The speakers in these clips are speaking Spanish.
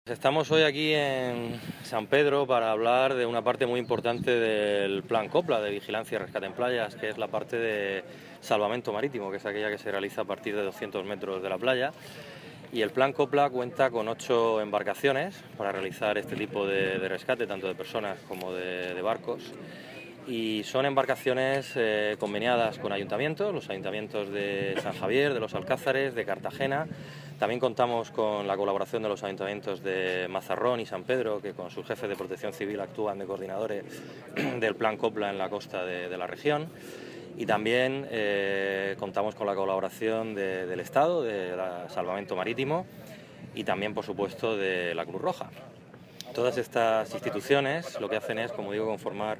Estamos hoy aquí en San Pedro para hablar de una parte muy importante del Plan Copla de vigilancia y rescate en playas, que es la parte de salvamento marítimo, que es aquella que se realiza a partir de 200 metros de la playa. Y el Plan Copla cuenta con 8 embarcaciones para realizar este tipo de rescate, tanto de personas como de barcos. Y son embarcaciones conveniadas con ayuntamientos, los ayuntamientos de San Javier, de Los Alcázares, de Cartagena. También contamos con la colaboración de los ayuntamientos de Mazarrón y San Pedro, que con sus jefes de protección civil actúan de coordinadores del Plan Copla en la costa de la región. Y también contamos con la colaboración del Estado, de Salvamento Marítimo y también, por supuesto, de la Cruz Roja. Todas estas instituciones lo que hacen es, como digo, conformar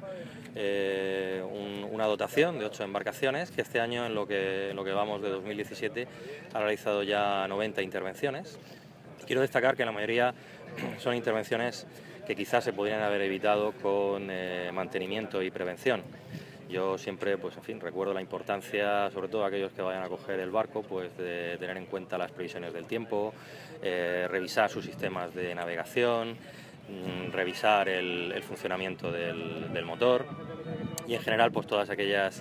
una dotación de 8 embarcaciones que este año, en lo que vamos de 2017, ha realizado ya 90 intervenciones. Quiero destacar que la mayoría son intervenciones que quizás se podrían haber evitado con mantenimiento y prevención. Yo siempre, recuerdo la importancia, sobre todo aquellos que vayan a coger el barco, de tener en cuenta las previsiones del tiempo, revisar sus sistemas de navegación, revisar el funcionamiento del motor y en general todas aquellas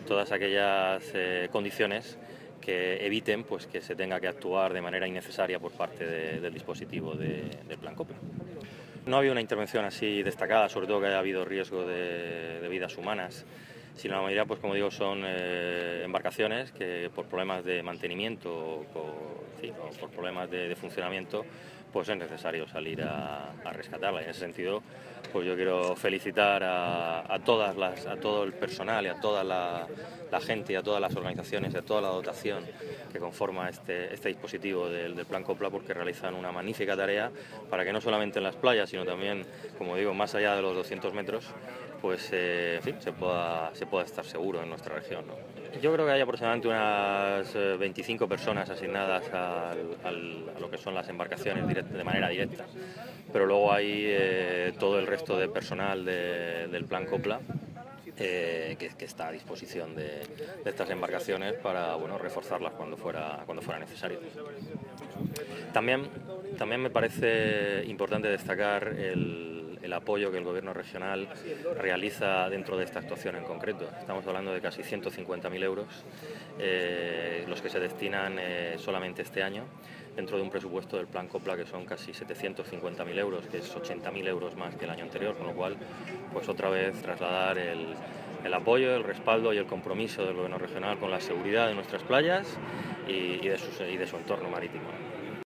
condiciones que eviten que se tenga que actuar de manera innecesaria por parte del dispositivo del Plan Copla. No ha habido una intervención así destacada, sobre todo que haya habido riesgo de vidas humanas, sino la mayoría, como digo, son embarcaciones que por problemas de mantenimiento o por problemas de funcionamiento es necesario salir a rescatarla. Y en ese sentido, yo quiero felicitar a todo el personal y a toda la gente y a todas las organizaciones y a toda la dotación que conforma este dispositivo del Plan Copla, porque realizan una magnífica tarea para que no solamente en las playas, sino también, como digo, más allá de los 200 metros, se pueda estar seguro en nuestra región, ¿no? Yo creo que hay aproximadamente unas 25 personas asignadas a lo que son las embarcaciones de manera directa, pero luego hay todo el resto de personal del Plan Copla que está a disposición de estas embarcaciones para reforzarlas cuando fuera necesario. También me parece importante destacar el apoyo que el Gobierno regional realiza dentro de esta actuación en concreto. Estamos hablando de casi 150.000 euros, los que se destinan solamente este año, dentro de un presupuesto del Plan Copla que son casi 750.000 euros, que es 80.000 euros más que el año anterior, con lo cual, otra vez trasladar el apoyo, el respaldo y el compromiso del Gobierno regional con la seguridad de nuestras playas y de su entorno marítimo.